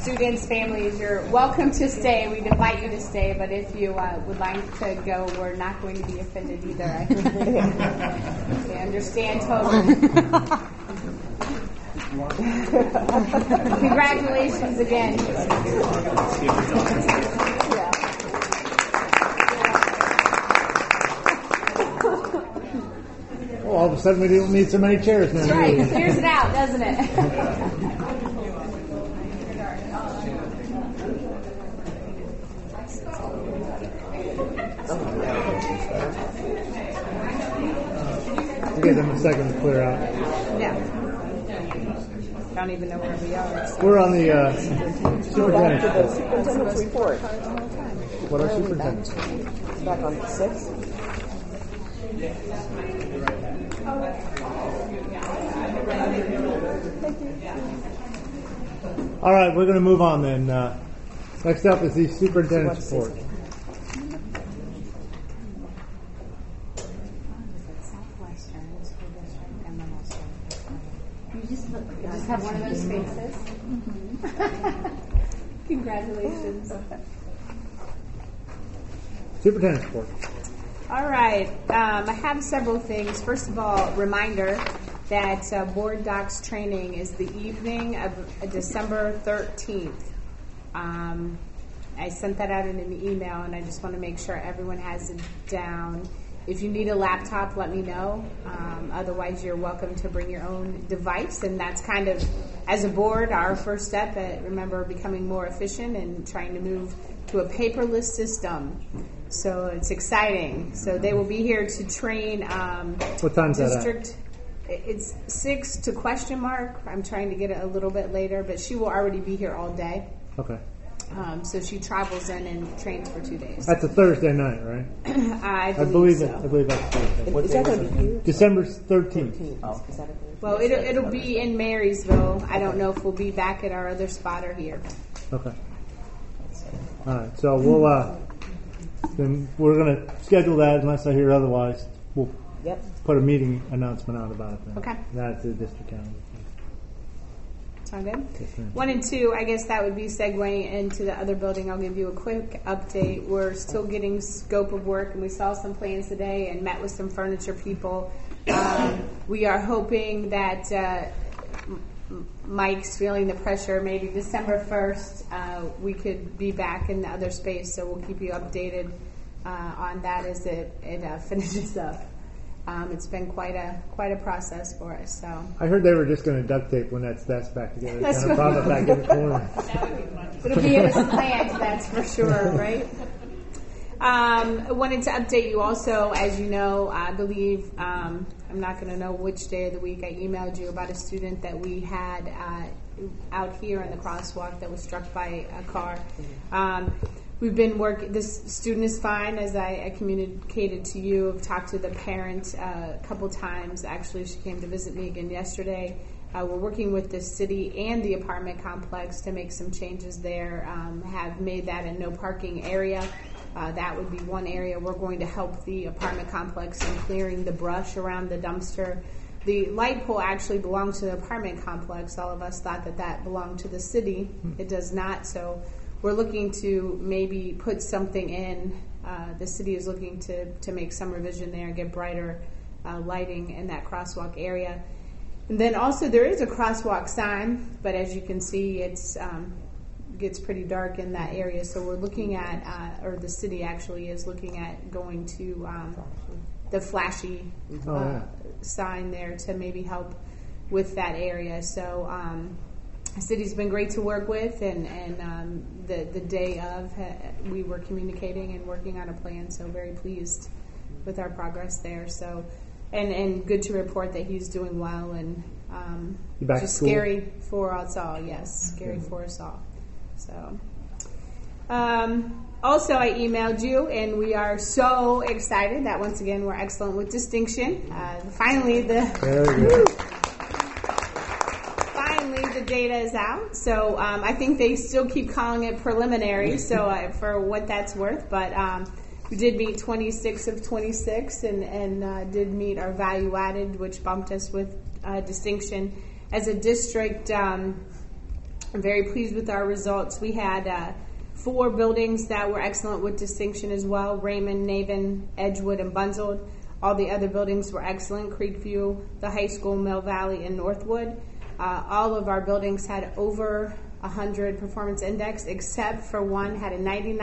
students, families, you're welcome to stay. We'd invite you to stay, but if you would like to go, we're not going to be offended either. I understand totally. Congratulations again. Well, all of a sudden we don't need so many chairs now. That's right. It clears it out, doesn't it? We'll give them a second to clear out. Yeah. Don't even know where we are. So. We're on the superintendent. Superintendent's report. What are superintendents? Back on 6. All right, we're going to move on then. Next up is the superintendent's report. You just have one of those faces. Congratulations. Superintendent's report. All right. I have several things. First of all, reminder that Board Docs training is the evening of December 13th. I sent that out in an email, and I just want to make sure everyone has it down. If you need a laptop, let me know. Otherwise, you're welcome to bring your own device, and that's kind of, as a board, our first step at, remember, becoming more efficient and trying to move to a paperless system. So it's exciting. So they will be here to train What time's district. that It's 6 to question mark. I'm trying to get it a little bit later, but she will already be here all day. at? Okay. So she travels in and trains for 2 days. That's a Thursday night, right? I I believe so. it. I believe that's Thursday. Is that going to be here? December 13th. Oh, is that a Well, it'll be in Marysville. I don't know if we'll be back at our other spot or here. Okay. All right. So we'll then we're going to schedule that unless I hear otherwise. We'll Yep. put a meeting announcement out about it then. Okay. That's the district calendar. Sound good? Yes, ma'am. 1 and 2, I guess that would be segueing into the other building. I'll give you a quick update. We're still getting scope of work, and we saw some plans today and met with some furniture people. We are hoping that Mike's feeling the pressure. Maybe December 1st, we could be back in the other space, so we'll keep you updated on that as it finishes up. It's been quite a process for us. So I heard they were just going to duct tape when that's back together. That's Kind of prop it back in the corner. it'll be in his plans, that's for sure, right? I wanted to update you also, as you know, I believe, I'm not going to know which day of the week, I emailed you about a student that we had out here in the crosswalk that was struck by a car. We've been working, this student is fine, as I communicated to you. I've talked to the parent a couple times. Actually, she came to visit me again yesterday. We're working with the city and the apartment complex to make some changes there, have made that a no parking area. That would be one area. We're going to help the apartment complex in clearing the brush around the dumpster. The light pole actually belongs to the apartment complex. All of us thought that belonged to the city. It does not, so we're looking to maybe put something in. The city is looking to make some revision there and get brighter lighting in that crosswalk area. And then also there is a crosswalk sign, but as you can see, it's gets pretty dark in that area. So we're looking at, or the city actually is looking at going to the flashy sign there to maybe help with that area. So the city's been great to work with, and the day of, we were communicating and working on a plan, so very pleased with our progress there. So, and good to report that he's doing well, and just scary for us all. Yes, scary for us all. So, also I emailed you, and we are so excited that once again we're excellent with distinction. Finally, the data is out. So I think they still keep calling it preliminary. So for what that's worth, but we did meet 26 of 26, and did meet our value added, which bumped us with distinction as a district. I'm very pleased with our results. We had 4 buildings that were excellent with distinction as well: Raymond, Naven, Edgewood, and Bunzeld. All the other buildings were excellent: Creekview, the high school, Mill Valley, and Northwood. All of our buildings had over 100 performance index, except for one had a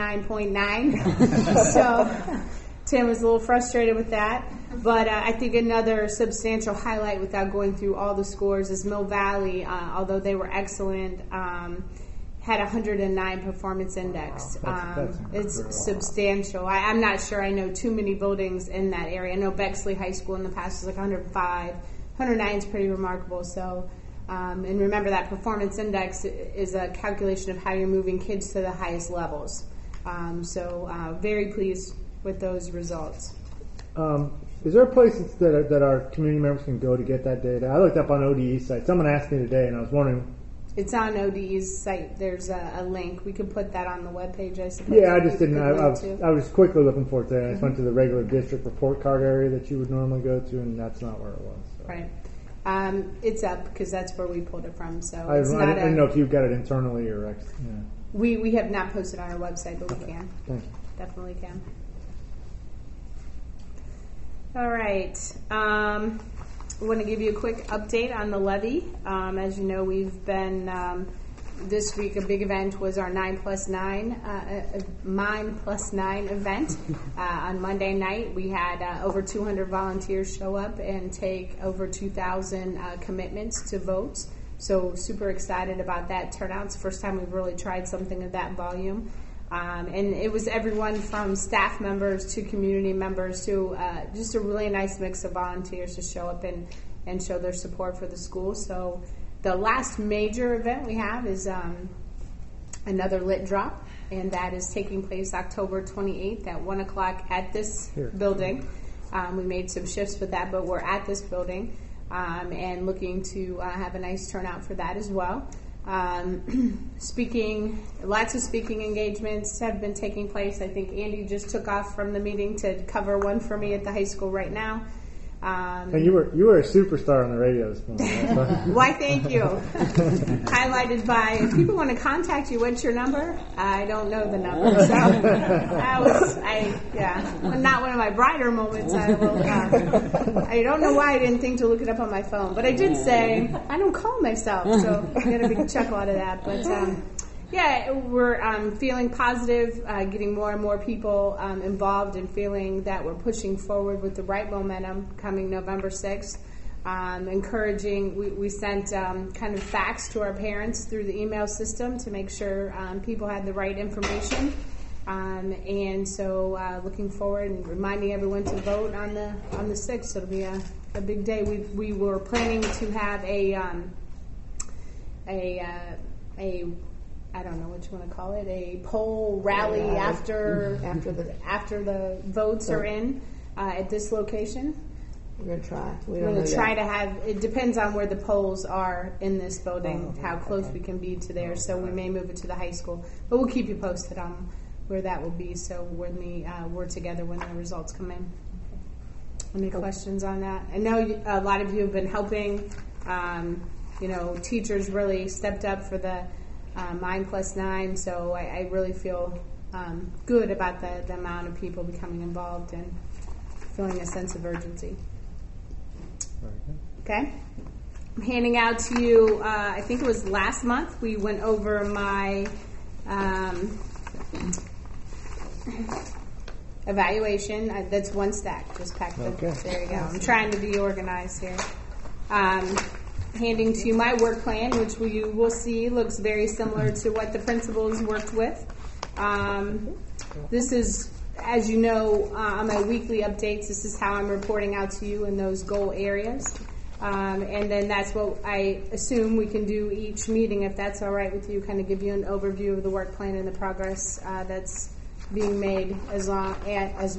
99.9. So Tim was a little frustrated with that. But I think another substantial highlight, without going through all the scores, is Mill Valley, although they were excellent, had 109 performance index. That's It's substantial. I'm not sure I know too many buildings in that area. I know Bexley High School in the past was like 105. 109 is pretty remarkable. So, and remember that performance index is a calculation of how you're moving kids to the highest levels. Very pleased with those results. Is there a place that our community members can go to get that data? I looked up on ODE's site. Someone asked me today, and I was wondering. It's on ODE's site. There's a link. We could put that on the webpage, I suppose. Yeah, I just didn't. I was quickly looking for it today. I just went to the regular district report card area that you would normally go to, and that's not where it was. So. Right. It's up because that's where we pulled it from. So I didn't know if you got it internally or. Yeah. We have not posted on our website, but we can. Thank you. Definitely can. All right. I want to give you a quick update on the levy. As you know, we've been, this week a big event was our 9+9, Mine Plus 9 event. On Monday night, we had over 200 volunteers show up and take over 2,000 commitments to vote. So super excited about that turnout. It's the first time we've really tried something of that volume. And it was everyone from staff members to community members to just a really nice mix of volunteers to show up and show their support for the school. So the last major event we have is another lit drop, and that is taking place October 28th at 1 o'clock at this building. We made some shifts with that, but we're at this building and looking to have a nice turnout for that as well. Lots of speaking engagements have been taking place. I think Andy just took off from the meeting to cover one for me at the high school right now. And you were a superstar on the radio this morning. Why, thank you. Highlighted by, if people want to contact you, what's your number? I don't know the number. So not one of my brighter moments. I don't know why I didn't think to look it up on my phone, but I did say I don't call myself, so I got a big chuckle out of that. But we're feeling positive, getting more and more people involved, and feeling that we're pushing forward with the right momentum coming November 6th. Encouraging, we sent kind of facts to our parents through the email system to make sure people had the right information. And so looking forward and reminding everyone to vote on the 6th. It'll be a big day. We were planning to have a I don't know what you want to call it, a poll rally after the votes are in at this location. We're going to try. We're going to try to have, it depends on where the polls are in this building, how close we can be to there. So we may move it to the high school. But we'll keep you posted on where that will be, so when we're together when the results come in. Any questions on that? I know a lot of you have been helping. Teachers really stepped up for the Mine Plus 9, so I really feel good about the amount of people becoming involved and feeling a sense of urgency. Okay? I'm handing out to you, I think it was last month, we went over my evaluation. That's one stack, just packed it. Okay. There you go. I'm trying to be organized here. Handing to you my work plan, which you will see looks very similar to what the principals worked with. This is, as you know, on my weekly updates, this is how I'm reporting out to you in those goal areas. And then that's what I assume we can do each meeting, if that's all right with you, kind of give you an overview of the work plan and the progress that's being made, as well as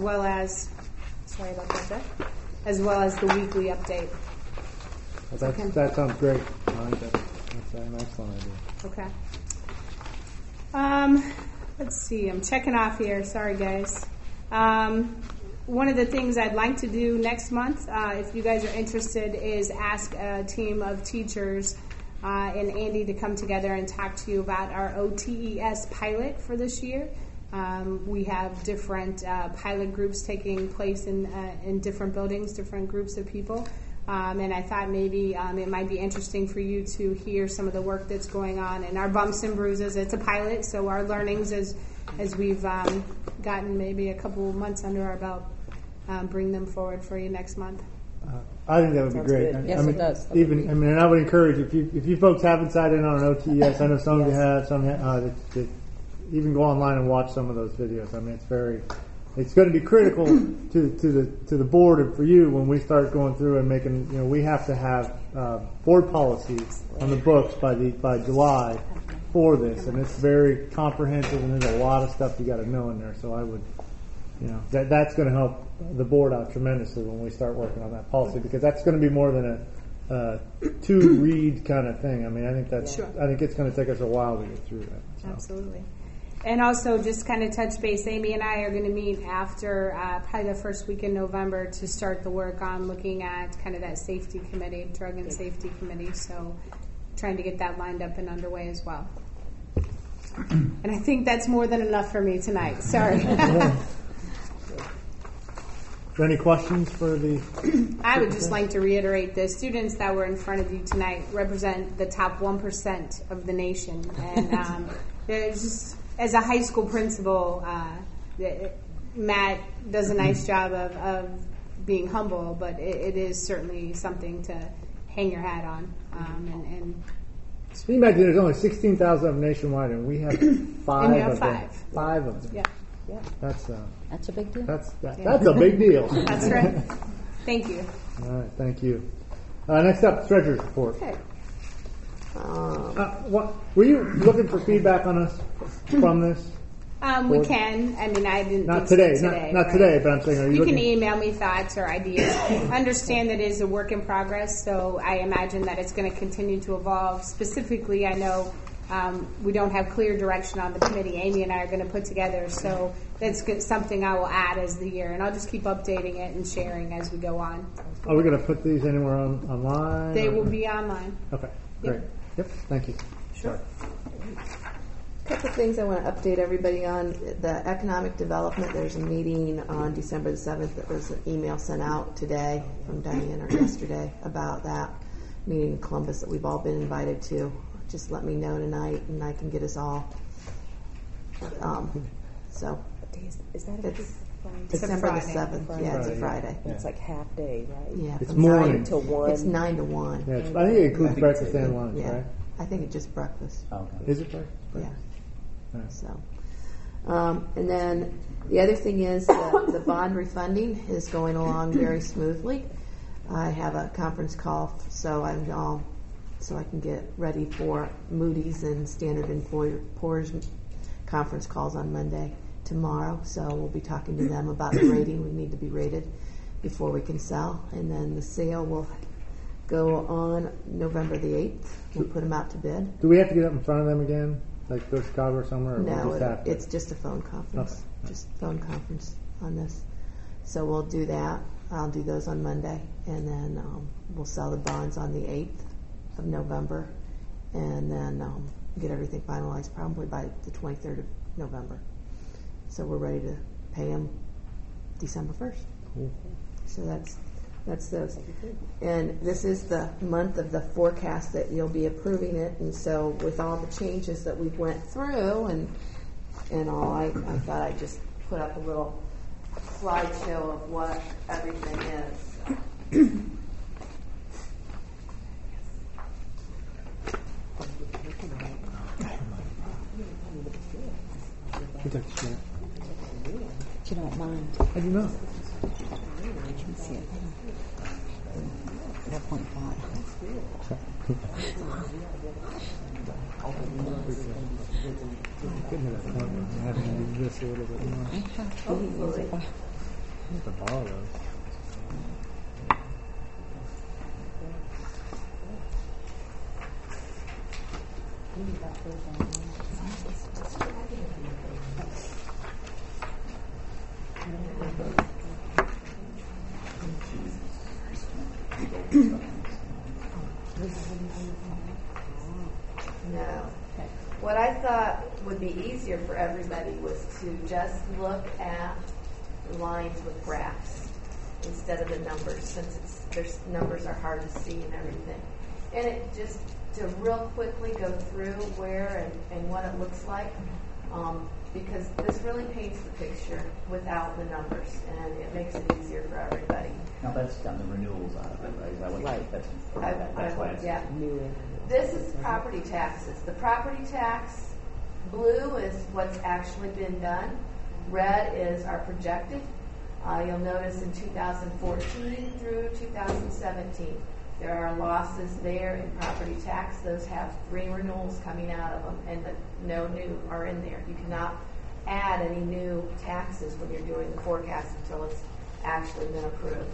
the weekly update. That sounds great. I think that's an excellent idea. Okay. Let's see. I'm checking off here. Sorry, guys. One of the things I'd like to do next month, if you guys are interested, is ask a team of teachers and Andy to come together and talk to you about our OTES pilot for this year. We have different pilot groups taking place in different buildings, different groups of people. And I thought maybe it might be interesting for you to hear some of the work that's going on and our bumps and bruises. It's a pilot, so our learnings as we've gotten maybe a couple months under our belt, bring them forward for you next month. I think that would be Sounds great. good. Yes, it does. And I would encourage if you folks haven't signed in on an OTES, I know some of you have, some that even go online and watch some of those videos. I mean, it's going to be critical to the board and for you when we start going through and making. We have to have board policies on the books by July for this, and it's very comprehensive, and there's a lot of stuff you got to know in there. So I would, that's going to help the board out tremendously when we start working on that policy, because that's going to be more than a two-read kind of thing. I mean, I think I think it's going to take us a while to get through that. So. Absolutely. And also, just kind of touch base, Amy and I are going to meet after probably the first week in November to start the work on looking at kind of that safety committee, drug and safety committee. So trying to get that lined up and underway as well. And I think that's more than enough for me tonight. Sorry. Any questions for the... I would just like to reiterate the students that were in front of you tonight represent the top 1% of the nation. And there's just... As a high school principal, Matt does a nice job of being humble, but it is certainly something to hang your hat on. And So you imagine there's only 16,000 of them nationwide, and we have five And you have of them. five. 5 of them. yeah, That's a big deal. That's a big deal. that's right. Thank you. All right, thank you. Next up, treasurer's report. Okay. What were you looking for feedback on us from this? We can. I mean, I didn't. Not think so today, not right? today. But I'm saying, are you You looking? can email me thoughts or ideas. Understand that it is a work in progress, so I imagine that it's going to continue to evolve. Specifically, I know we don't have clear direction on the committee. Amy and I are going to put together, so that's something I will add as the year, and I'll just keep updating it and sharing as we go on. Are we going to put these anywhere online? They or- will be online. Okay, great. Yep, thank you. Sure. Couple of things I want to update everybody on. The economic development, there's a meeting on December the 7th. There was an email sent out today from Diane or yesterday about that meeting in Columbus that we've all been invited to. Just let me know tonight and I can get us all. So Is that it's It's a December the Friday. 7th. Yeah, it's a Friday. It's like half day, right? Yeah, It's from morning. 9 to 1. It's 9 to 1. Yeah, I think it includes breakfast and lunch, Yeah, right? I think it's just breakfast. Is it breakfast? Yeah. Right. So, and then the other thing is the bond refunding is going along very smoothly. I have a conference call, so I can get ready for Moody's and Standard & Poor's conference calls on Monday tomorrow. So we'll be talking to them about the rating. We need to be rated before we can sell, and then the sale will go on November the 8th. We'll put them out to bid. Do we have to get up in front of them again, like go to Chicago or somewhere? Or No, we just have to? it's just a phone conference. Okay. Just phone conference on this. So we'll do that. I'll do those on Monday, and then we'll sell the bonds on the 8th of November, and then get everything finalized probably by the 23rd of November. So we're ready to pay them December 1st. Cool. So that's those. And this is the month of the forecast that you'll be approving it. And so with all the changes that we've went through and all, I thought I'd just put up a little slideshow of what everything is. We'd like to share. You don't mind. I do not. I can see it. 4.5. Getting to that point where I'm having to do this a little bit more. I have to use it by I have to borrow those. be easier for everybody was to just look at the lines with graphs instead of the numbers, since their numbers are hard to see and everything. And it just to real quickly go through where and what it looks like, because this really paints the picture without the numbers, and it makes it easier for everybody. Now that's got the renewals out of it, right? Is that what Right. That's why it's Yeah. New in. This is property taxes. The property tax, blue is what's actually been done. Red is our projected. You'll notice in 2014 through 2017, there are losses there in property tax. Those have 3 renewals coming out of them, and no new are in there. You cannot add any new taxes when you're doing the forecast until it's actually been approved.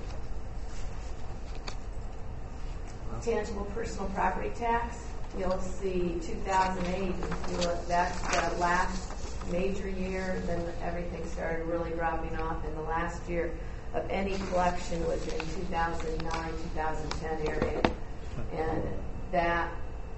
Tangible personal property tax, you'll see 2008, that's the last major year, then everything started really dropping off, and the last year of any collection was in 2009, 2010 area. And that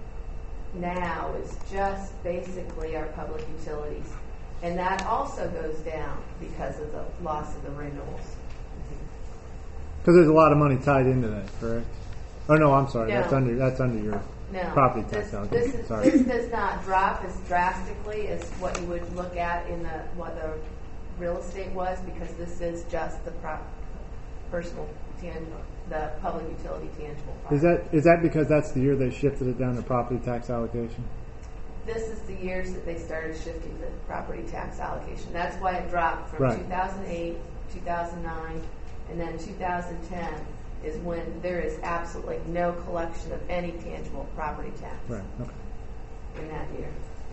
now is just basically our public utilities. And that also goes down because of the loss of the renewals. Because there's a lot of money tied into that, correct? Oh no, I'm sorry. No. That's under your No, property tax this, allocation. this, Sorry. this does not drop as drastically as what you would look at in what the real estate was, because this is just the personal tangible, the public utility tangible part. Is that because that's the year they shifted it down to property tax allocation? This is the years that they started shifting the property tax allocation. That's why it dropped from Right. 2008, 2009, and then 2010 is when there is absolutely no collection of any tangible property tax. Right. Okay. In that year.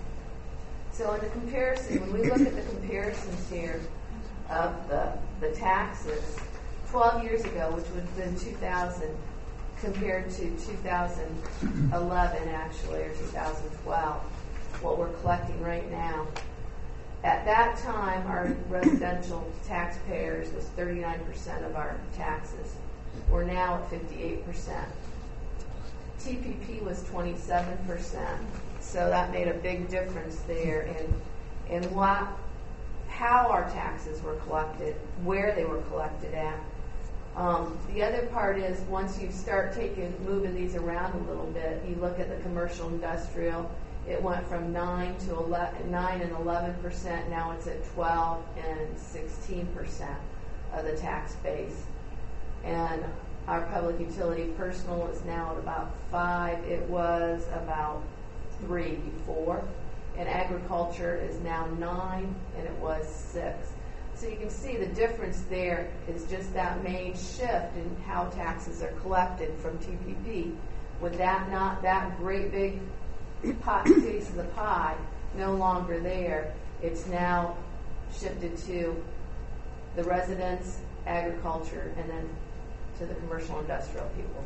So in the comparison, when we look at the comparisons here of the taxes, 12 years ago, which would have been 2000, compared to 2011 actually, or 2012, what we're collecting right now. At that time, our residential taxpayers was 39% of our taxes. We're now at 58%. TPP was 27%, so that made a big difference there in how our taxes were collected, where they were collected at. The other part is once you start moving these around a little bit, you look at the commercial industrial. It went from 9 and 11%. Now it's at 12 and 16% of the tax base. And our public utility personal is now at about 5. It was about 3 before. And agriculture is now 9, and it was 6. So you can see the difference there is just that main shift in how taxes are collected from TPP. With that great big piece of the pie no longer there, it's now shifted to the residents, agriculture, and then to the commercial industrial people.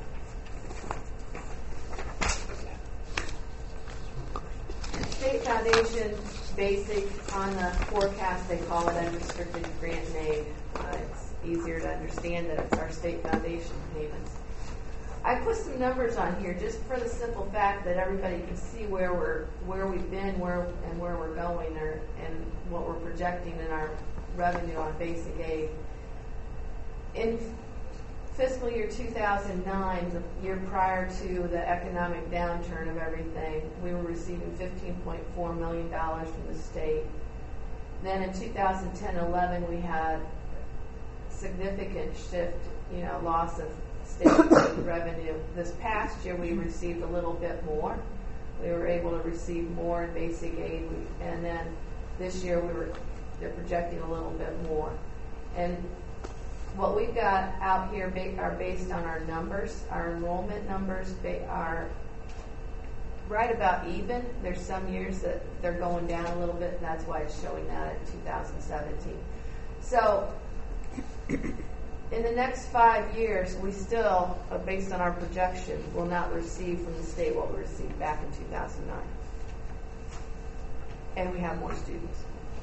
State Foundation basic on the forecast, they call it unrestricted grant and aid. It's easier to understand that it's our state foundation payments. I put some numbers on here just for the simple fact that everybody can see where we've been, where we're going, and what we're projecting in our revenue on basic aid. In fiscal year 2009, the year prior to the economic downturn of everything, we were receiving $15.4 million from the state. Then in 2010-11, we had significant shift, loss of state revenue. This past year, we received a little bit more. We were able to receive more in basic aid, and then this year they're projecting a little bit more. And what we've got out here are based on our numbers. Our enrollment numbers are right about even. There's some years that they're going down a little bit, and that's why it's showing that in 2017. So in the next 5 years, we still, based on our projection, will not receive from the state what we received back in 2009. And we have more students.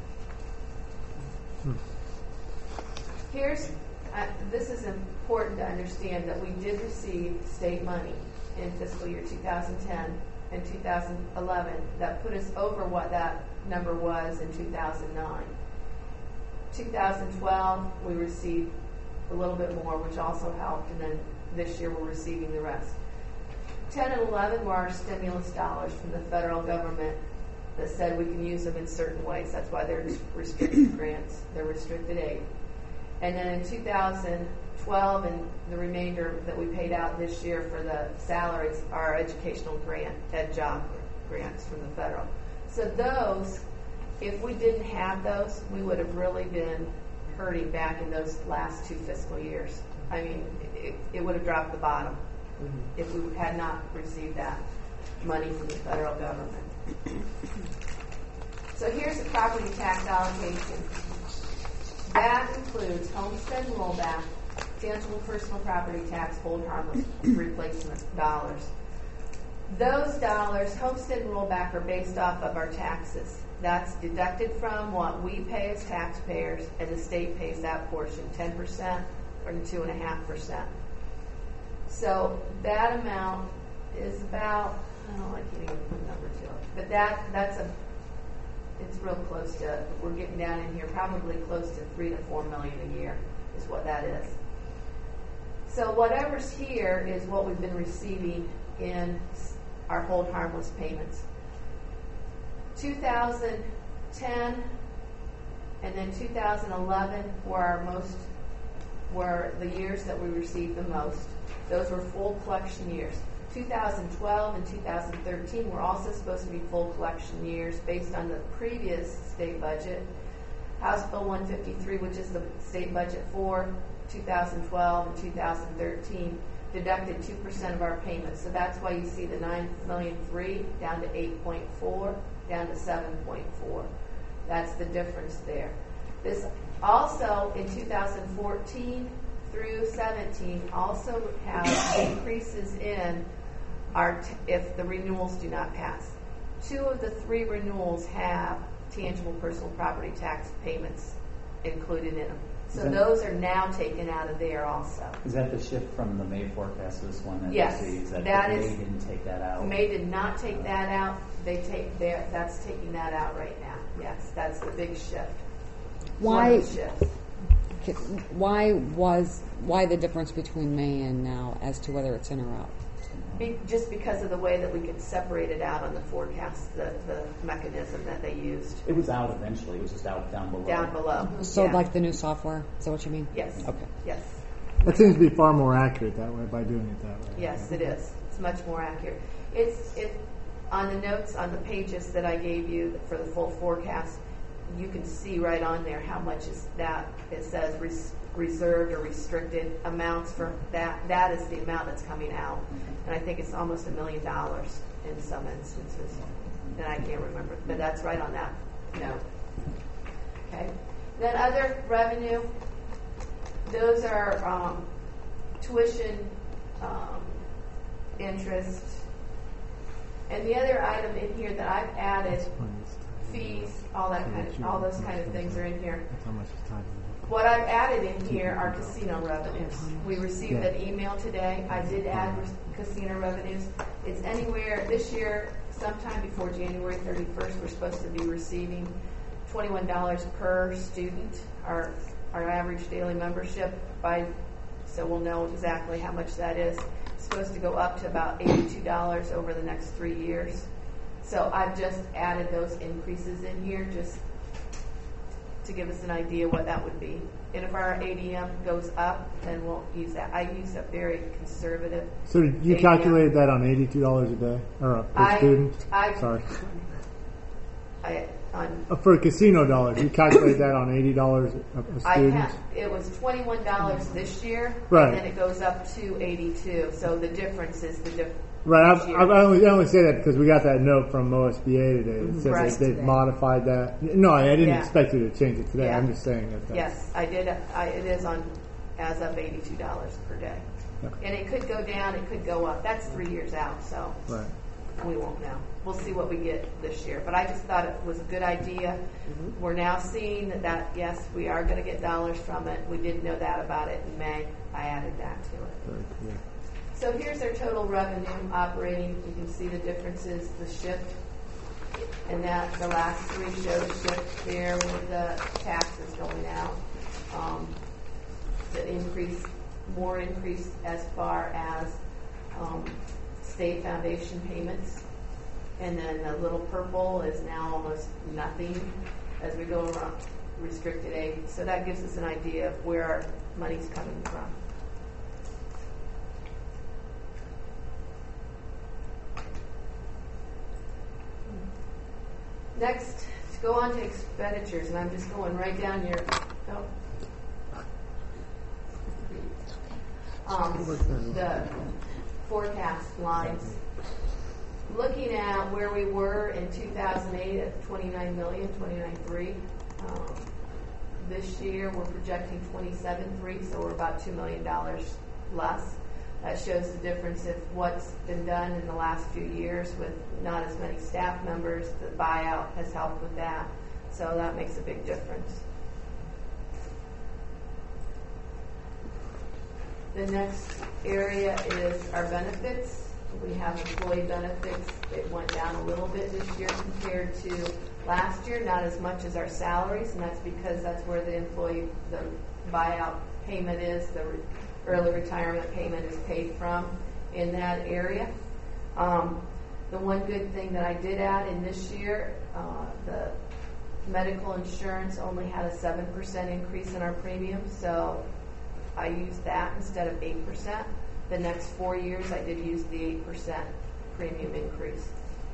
This is important to understand that we did receive state money in fiscal year 2010 and 2011 that put us over what that number was in 2009. 2012, we received a little bit more, which also helped, and then this year we're receiving the rest. 10 and 11 were our stimulus dollars from the federal government that said we can use them in certain ways. That's why they're restricted grants. They're restricted aid. And then in 2012, and the remainder that we paid out this year for the salaries are educational grant, ed job grants from the federal. So those, if we didn't have those, we would have really been hurting back in those last 2 fiscal years. I mean, it would have dropped the bottom if we had not received that money from the federal government. So here's the property tax allocation. That includes homestead rollback, tangible personal property tax, hold harmless replacement dollars. Those dollars, homestead and rollback, are based off of our taxes. That's deducted from what we pay as taxpayers, and the state pays that portion, 10% or 2.5%. So that amount is about, I can't even put a number to it, but it's real close to, we're getting down in here, probably close to $3 to $4 million a year is what that is. So whatever's here is what we've been receiving in our hold harmless payments. 2010 and then 2011 were the years that we received the most. Those were full collection years. 2012 and 2013 were also supposed to be full collection years based on the previous state budget. House Bill 153, which is the state budget for 2012 and 2013, deducted 2% of our payments. So that's why you see the $9,000,003 down to 8.4, down to 7.4. That's the difference there. This also in 2014 through 17 also have increases in if the renewals do not pass. 2 of the 3 renewals have tangible personal property tax payments included in them. So those are now taken out of there also. Is that the shift from the May forecast to this one? That Yes, you see? Is that that May is- didn't take that out? May did not take that out. That's taking that out right now. Yes, that's the big shift. One Why? of the shifts. Why the difference between May and now as to whether it's in or out? Just because of the way that we could separate it out on the forecast, the mechanism that they used It was out eventually. It was just out down below. down below. So Yeah. like the new software? Is that what you mean? Yes. Okay. Yes. That seems to be far more accurate that way by doing it that way. Yes, it is. It's much more accurate. It's on the notes on the pages that I gave you for the full forecast. You can see right on there how much is that. It says reserved or restricted amounts for that. That is the amount that's coming out, and I think it's almost $1 million in some instances. And I can't remember, but that's right on that note. Okay. Then other revenue. Those are tuition, interest, and the other item in here that I've added, fees, all those kind of things are in here. That's how much it's tied to. What I've added in here are casino revenues. We received an email today. I did add casino revenues. It's anywhere this year, sometime before January 31st, we're supposed to be receiving $21 per student, our average daily membership, so we'll know exactly how much that is. It's supposed to go up to about $82 over the next 3 years. So I've just added those increases in here just to give us an idea what that would be. And if our ADM goes up, then we'll use that. I use a very conservative. So you ADM. calculated that on $82 a day or per student? Sorry. For casino dollars, you calculate that on $80 a student? It was $21 this year, Right. and then it goes up to $82. So the difference is the difference. Right. I only say that because we got that note from OSBA today. It says Right. that they've modified that. No, I didn't Yeah. expect you to change it today. Yeah. I'm just saying that. Yes, I did. It is on as of $82 per day, Yeah. and it could go down. It could go up. That's 3 years out, so Right. we won't know. We'll see what we get this year. But I just thought it was a good idea. We're now seeing that yes, we are going to get dollars from it. We didn't know that about it in May. I added that to it. Very cool. So here's our total revenue operating. You can see the differences, the shift. And that the last three show the shift there with the taxes going out. The more increase as far as state foundation payments. And then the little purple is now almost nothing as we go around restricted aid. So that gives us an idea of where our money's coming from. Next, to go on to expenditures, and I'm just going right down your the forecast lines. Looking at where we were in 2008 at 29 million, 29.3. This year we're projecting 27.3, so we're about $2 million less. That shows the difference of what's been done in the last few years with not as many staff members. The buyout has helped with that, so that makes a big difference. The next area is our benefits. We have employee benefits. It went down a little bit this year compared to last year, not as much as our salaries, and that's because that's where the buyout payment is, the early retirement payment is paid from in that area. The one good thing that I did add in this year, the medical insurance only had a 7% increase in our premium, so I used that instead of 8%. The next 4 years, I did use the 8% premium increase.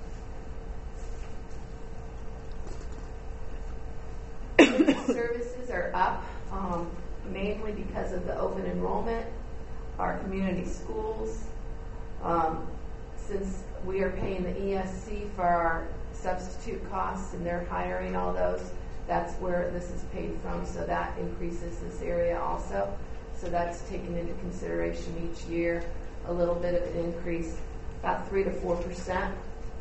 Services are up, mainly because of the open enrollment, our community schools. Since we are paying the ESC for our substitute costs and they're hiring all those, that's where this is paid from, so that increases this area also. So that's taken into consideration each year, a little bit of an increase, about 3 to 4%.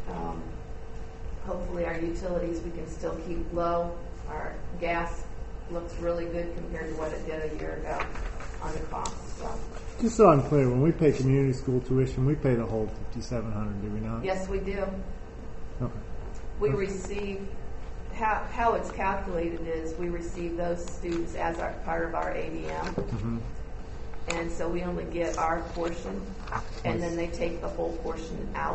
Hopefully our utilities we can still keep low. Our gas looks really good compared to what it did a year ago on the cost. So. Just so I'm clear, when we pay community school tuition, we pay the whole $5,700, do we not? Yes, we do. Okay. We receive, how it's calculated is we receive those students as part of our ADM. Mm-hmm. And so we only get our portion, and then they take the whole portion out.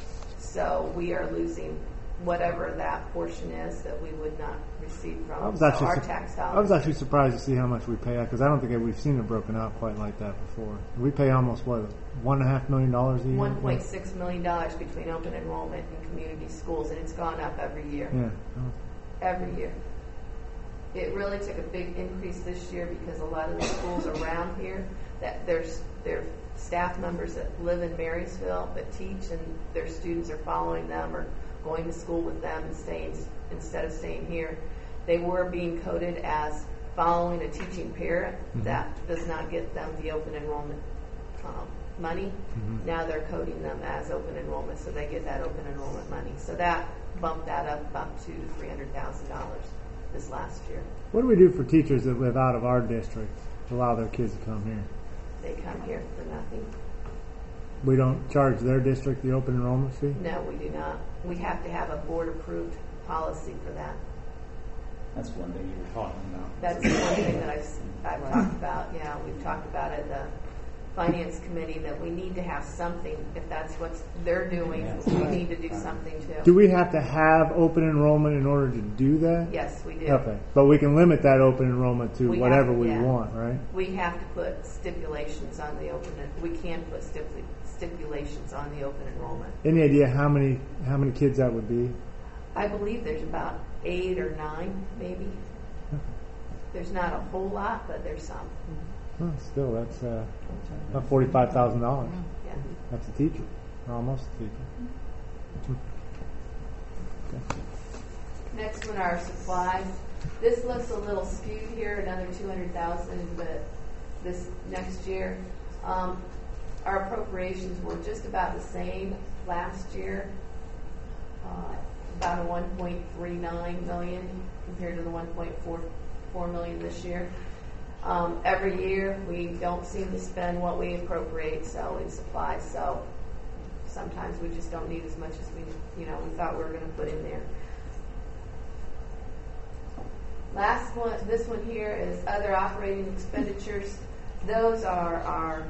So we are losing whatever that portion is that we would not receive from our tax dollars. I was actually surprised to see how much we pay out, because I don't think we've seen it broken out quite like that before. We pay almost, $1.5 million a year? $1.6 million between open enrollment and community schools, and it's gone up every year. Yeah. Every year. It really took a big increase this year because a lot of the schools around here, that there's staff members that live in Marysville but teach, and their students are following them or going to school with them and staying instead of staying here. They were being coded as following a teaching parent. Mm-hmm. That does not get them the open enrollment money. Mm-hmm. Now they're coding them as open enrollment, so they get that open enrollment money. So that bumped that up about $200,000 to $300,000 this last year. What do we do for teachers that live out of our district to allow their kids to come here? They come here for nothing. We don't charge their district the open enrollment fee? No, we do not. We have to have a board-approved policy for that. That's one thing you were talking about. That's one thing that I've talked about. Yeah, we've talked about it at the Finance Committee that we need to have something. If that's what they're doing, we need to do something too. Do we have to have open enrollment in order to do that? Yes, we do. Okay, but we can limit that open enrollment to whatever we want, right? We have to put stipulations on the open. We can put stipulations on the open enrollment. Any idea how many kids that would be? I believe there's about 8 or 9, maybe. Okay. There's not a whole lot, but there's some. Well, still, that's about $45,000. Yeah. That's a teacher, or almost a teacher. Okay. Next one, our supplies. This looks a little skewed here, another $200,000, but this next year, our appropriations were just about the same last year, about a $1.39 million compared to the $1.44 million this year. Every year we don't seem to spend what we appropriate, so in supplies. So sometimes we just don't need as much as we thought we were going to put in there. Last one, this one here is other operating expenditures. Those are our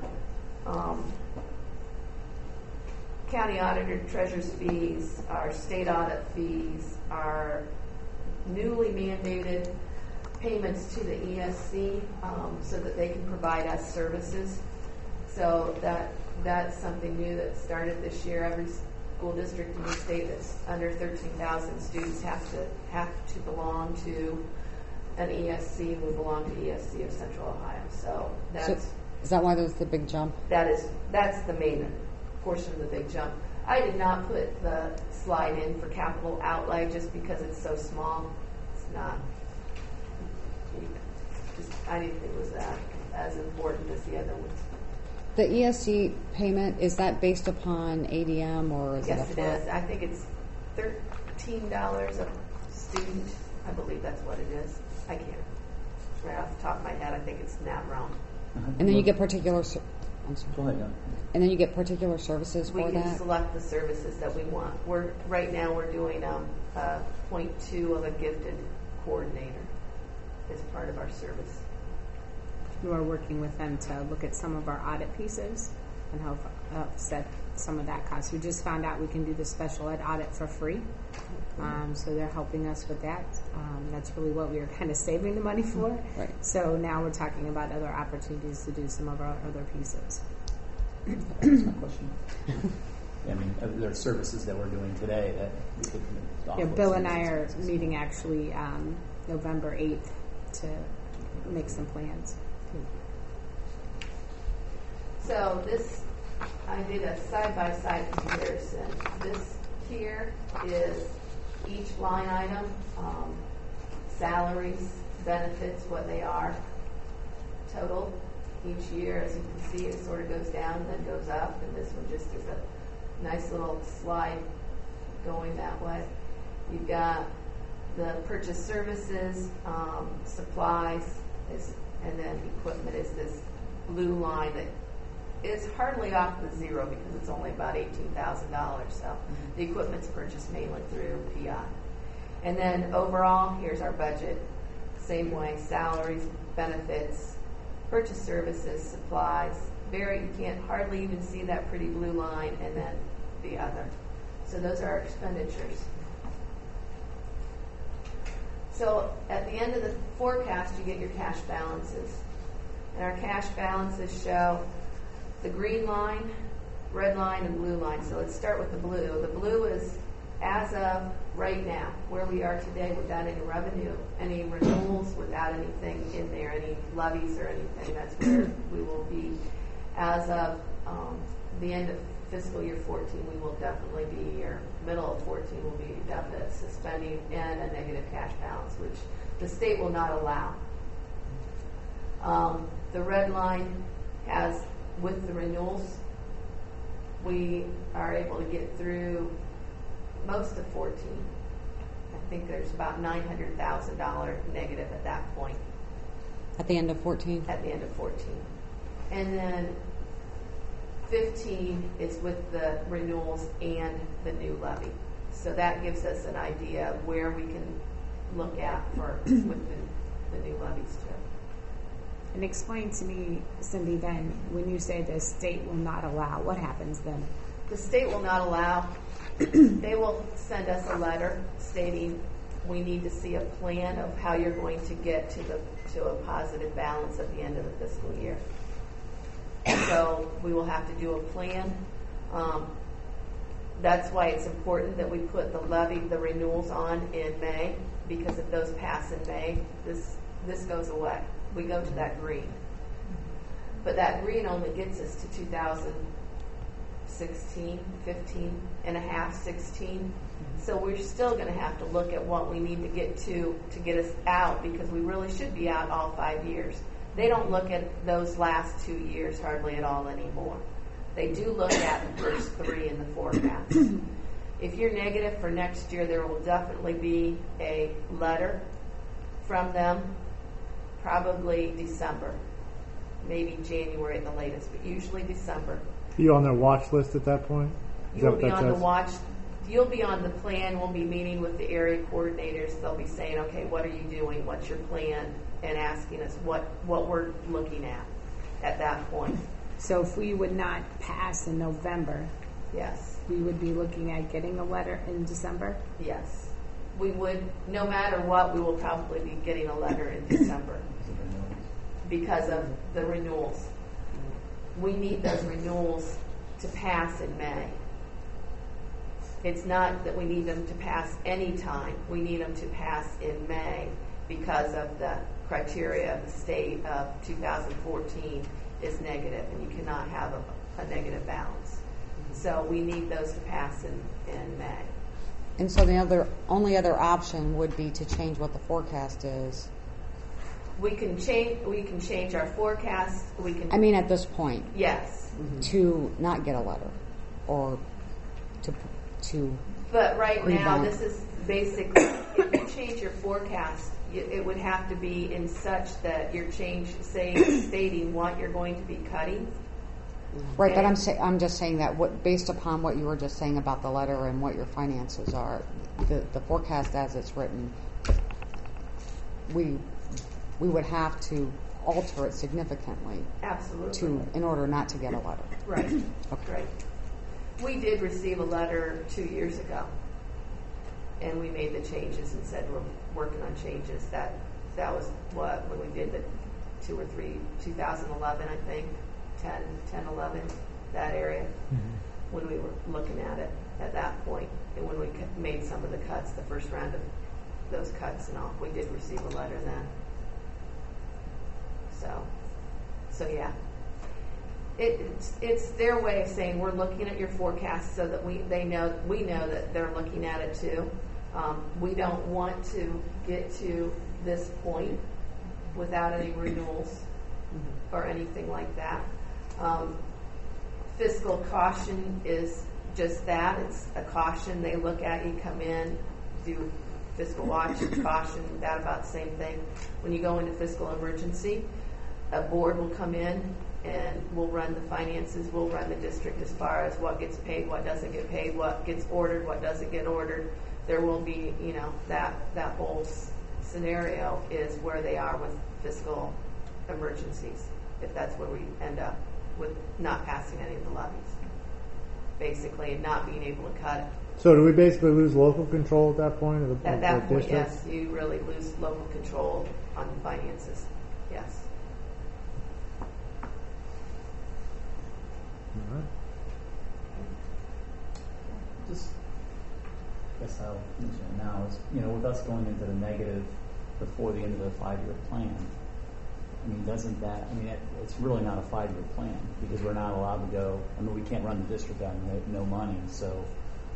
county auditor, treasurer's fees, our state audit fees, our newly mandated payments to the ESC so that they can provide us services. So that's something new that started this year. Every school district in the state that's under 13,000 students have to belong to an ESC. We belong to ESC of Central Ohio. So is that why there's the big jump? That's the main portion of the big jump. I did not put the slide in for capital outlay just because it's so small. It's not. I didn't think it was that as important as the other ones. The ESC payment, is that based upon ADM or is Yes, it it a flat? is. I think it's $13 a student. I believe that's what it is. I can't. Right off the top of my head, I think it's that wrong. And then you get particular. I'm sorry. Go ahead. No. And then you get particular services We for can that. select the services that we want. Right now we're doing 0.2 of a gifted coordinator as part of our service. We're working with them to look at some of our audit pieces and help offset some of that cost. We just found out we can do the special ed audit for free. So they're helping us with that. That's really what we were kind of saving the money for. Right. So now we're talking about other opportunities to do some of our other pieces. That's my question. I mean, there are services that we're doing today that we could offer. Yeah, Bill and I are meeting actually November 8th to make some plans. So I did a side-by-side comparison. This here is each line item, salaries, benefits, what they are, total. Each year, as you can see, it sort of goes down, then goes up, and this one just is a nice little slide going that way. You've got the purchase services, supplies, and then equipment is this blue line that is hardly off the zero because it's only about $18,000. So the equipment's purchased mainly through PI. And then overall, here's our budget. Same way, salaries, benefits, purchase services, supplies. You can't hardly even see that pretty blue line and then the other. So those are our expenditures. So at the end of the forecast, you get your cash balances. And our cash balances show the green line, red line, and blue line. So let's start with the blue. The blue is as of right now, where we are today without any revenue, any renewals, without anything in there, any levies or anything. That's where we will be as of the end of fiscal year 14. We will definitely be, or middle of 14 will be deficit spending and a negative cash balance, which the state will not allow. The red line has, with the renewals, we are able to get through most of 14. I think there's about $900,000 negative at that point. At the end of 14? At the end of 14. And then 15 is with the renewals and the new levy. So that gives us an idea of where we can look at for with the new levies too. And explain to me, Cindy, then, when you say the state will not allow, what happens then? The state will not allow. They will send us a letter stating we need to see a plan of how you're going to get to a positive balance at the end of the fiscal year. So we will have to do a plan. That's why it's important that we put the renewals on in May, because if those pass in May, this goes away. We go to that green. But that green only gets us to 2016, 15 and a half, 16. So we're still going to have to look at what we need to get get us out, because we really should be out all 5 years. They don't look at those last 2 years hardly at all anymore. They do look at the first 3 in the forecast. If you're negative for next year, there will definitely be a letter from them, probably December, maybe January at the latest, but usually December. Are you on their watch list at that point? Is that You'll what be that on the says? watch. You'll be on the plan. We'll be meeting with the area coordinators. They'll be saying, okay, what are you doing? What's your plan? And asking us what we're looking at that point. So if we would not pass in November, Yes. we would be looking at getting a letter in December? Yes. We would, no matter what, we will probably be getting a letter in December because of the renewals. We need those renewals to pass in May. It's not that we need them to pass any time. We need them to pass in May because of the criteria of the state of 2014 is negative, and you cannot have a negative balance. So we need those to pass in May. And so the only other option would be to change what the forecast is. We can change our forecast. We can. I mean, at this point, Yes. to not get a letter, or to But right now, Rebound. this is basically, if you change your forecast, it would have to be in such that you're stating what you're going to be cutting. right. But Okay. I'm just saying that based upon what you were just saying about the letter and what your finances are, the forecast as it's written, we would have to alter it significantly Absolutely. in order not to get a letter. Right. Okay. Right. We did receive a letter 2 years ago, and we made the changes and said we're working on changes. That was when we did the 2011, I think, 10, 11, that area, when we were looking at it at that point, and when we made some of the cuts, the first round of those cuts and all, we did receive a letter then. So yeah. It's their way of saying we're looking at your forecast so that we know that they're looking at it too. We don't want to get to this point without any renewals or anything like that. Fiscal caution is just that. It's a caution. They look at you, come in, do fiscal watch, caution, that about the same thing. When you go into fiscal emergency, a board will come in and we'll run the finances, we'll run the district as far as what gets paid, what doesn't get paid, what gets ordered, what doesn't get ordered. There will be, that whole scenario is where they are with fiscal emergencies, if that's where we end up with not passing any of the levies. Basically, not being able to cut it. So do we basically lose local control at that point of the At that point, district? yes, you really lose local control on the finances, yes. All right. Just, I guess I'll mention it now is, with us going into the negative before the end of the 5-year plan, doesn't that, it's really not a 5-year plan because we're not allowed to go, we can't run the district out of no money. So,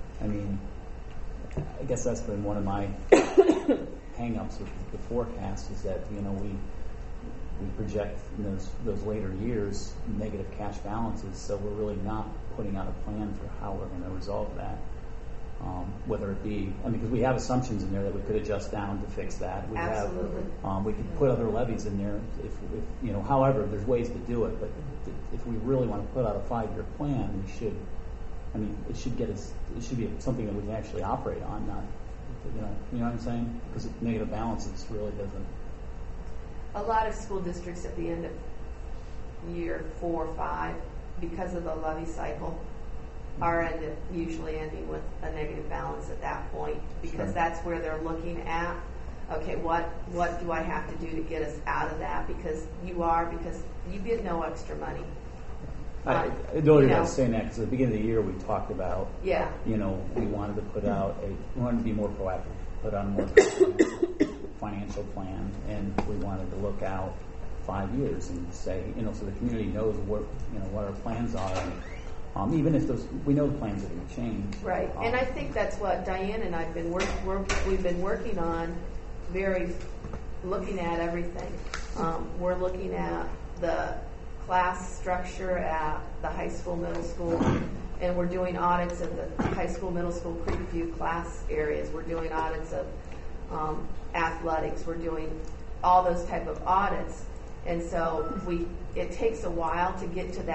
I guess that's been one of my hang-ups with the forecast is that, we project in those later years negative cash balances, so we're really not putting out a plan for how we're going to resolve that. Whether it be, because we have assumptions in there that we could adjust down to fix that. We Absolutely. we could put other levies in there if however, there's ways to do it, but if we really want to put out a 5-year plan, we should, it should be something that we can actually operate on, not, you know what I'm saying? Because negative balances really doesn't. A lot of school districts at the end of year 4 or 5, because of the levy cycle, are usually ending with a negative balance at that point because that's where they're looking at, okay, what do I have to do to get us out of that? Because you get no extra money. I don't even saying that because at the beginning of the year we talked about, Yeah. we wanted to we wanted to be more proactive, put on a more financial plan, and we wanted to look out 5 years and say, so the community knows what our plans are. Even if we know the plans are going to change. Right, and I think that's what Diane and I've been we've been working on, looking at everything. We're looking at the class structure at the high school, middle school, and we're doing audits of the high school, middle school, Creekview class areas. We're doing audits of athletics. We're doing all those type of audits, and so it takes a while to get to that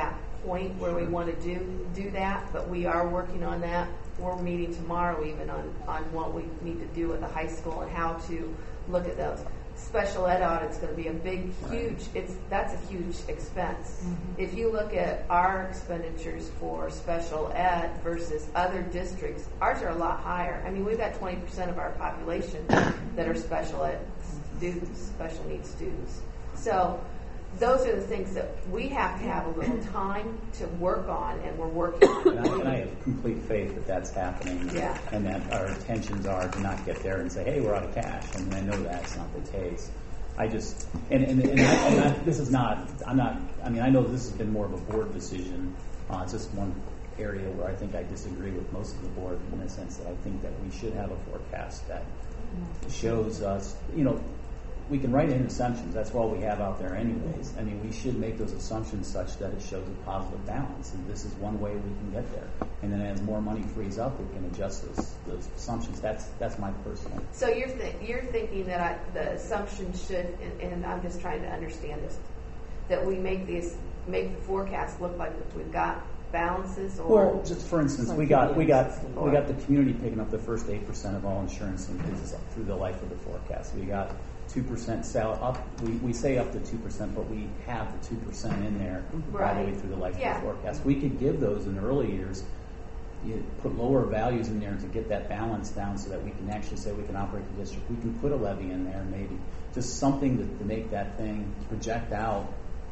point where we want to do that, but we are working on that. We're meeting tomorrow even on what we need to do at the high school and how to look at those. Special ed audit's going to be a big, huge, that's a huge expense. If you look at our expenditures for special ed versus other districts, ours are a lot higher. I mean, we've got 20% of our population that are special ed students, special needs students. So those are the things that we have to have a little time to work on, and we're working on. And I have complete faith that that's happening, Yeah. and that our intentions are to not get there and say, "Hey, we're out of cash." I mean, I know that's not the case. I just this is not. I'm not. I mean, I know this has been more of a board decision. It's just one area where I think I disagree with most of the board in the sense that I think that we should have a forecast that shows us, we can write in assumptions. That's all we have out there anyways. I mean, we should make those assumptions such that it shows a positive balance. And this is one way we can get there. And then as more money frees up, we can adjust those assumptions. That's my personal. So you're thinking that the assumption should, and I'm just trying to understand this, that we make the forecast look like we've got balances, or Well, just for instance, we got the community picking up the first 8% of all insurance increases through the life of the forecast. We got 2% sell up. We say up to 2%, but we have the 2% in there all the way through the life of the forecast. We could give those in early years. You put lower values in there to get that balance down, so that we can actually say we can operate the district. We can put a levy in there, maybe just something to make that thing project out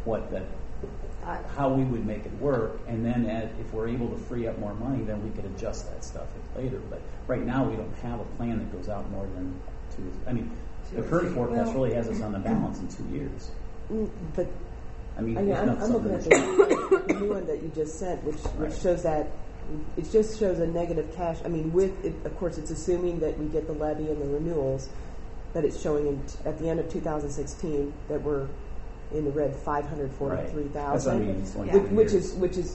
how we would make it work, and then if we're able to free up more money, then we could adjust that stuff later. But right now, we don't have a plan that goes out more than 2. I mean, the current forecast really has us on the balance in 2 years. But I mean, I'm looking at the new one that you just sent, which shows that it just shows a negative cash. I mean, with it, of course, it's assuming that we get the levy and the renewals, but it's showing at the end of 2016 that we're in the red, 543,000. That's what I mean. It's only 2 which years. is.